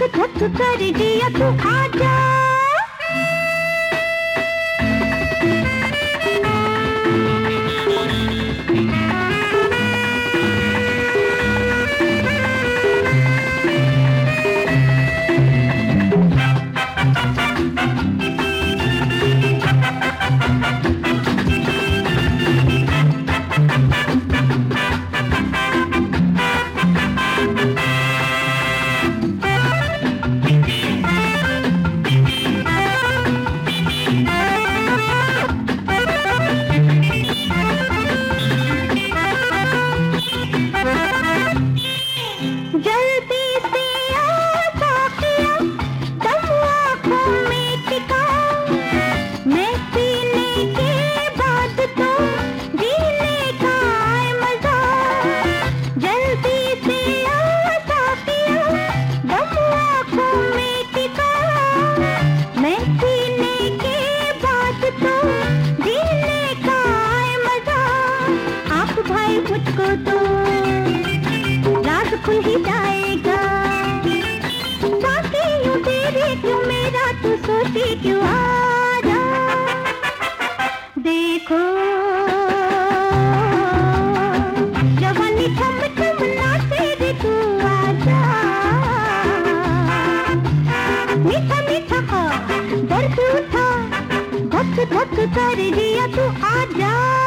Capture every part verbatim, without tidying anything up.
धक कर दिया तू आजा। मुझको तो रात खुल ही जाएगा, बाकी यूं तेरे क्यों मेरा तू सोचे क्यों आजा। देखो जवानी थम थम नाचे रे तू आजा, मीठा मीठा का दर्द उठा धक धक कर दिया तू आजा।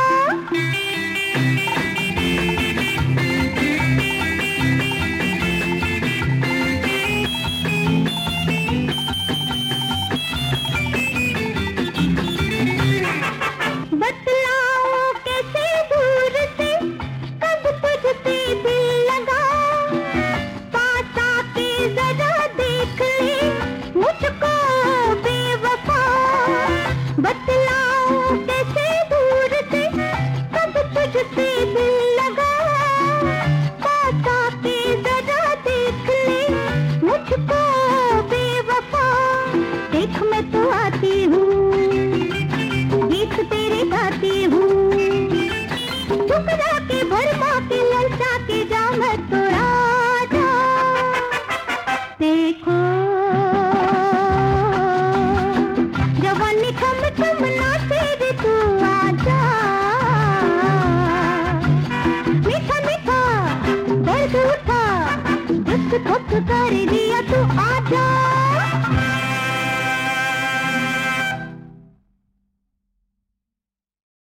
बतलाऊं कैसे दूर से कब तुझसे दिल लगा, पास आके जरा देख ले मुझको बेवफा। देख मैं तो आती हूँ गीत तेरे गाती हूँ, ठुकरा के भरमा के ललचा के जा मैं तो राजा। देखो जवानी थम थम नाचे रे तू आजा, मीठा मीठा दर्द उठा धक धक कर